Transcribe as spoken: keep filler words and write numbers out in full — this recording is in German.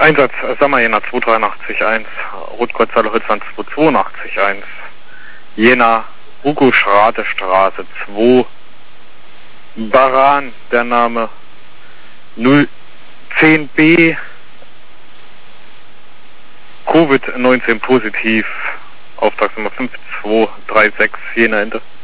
Einsatz Sommer-Jena zwei drei acht eins, Rotkreuzhalle Holzland zwei zwei acht eins, Jena Hugo-Schrate-Straße zwei, Baran, der Name null zehn B, Covid neunzehn positiv, Auftragsnummer fünf zwei drei sechs, Jena Ende.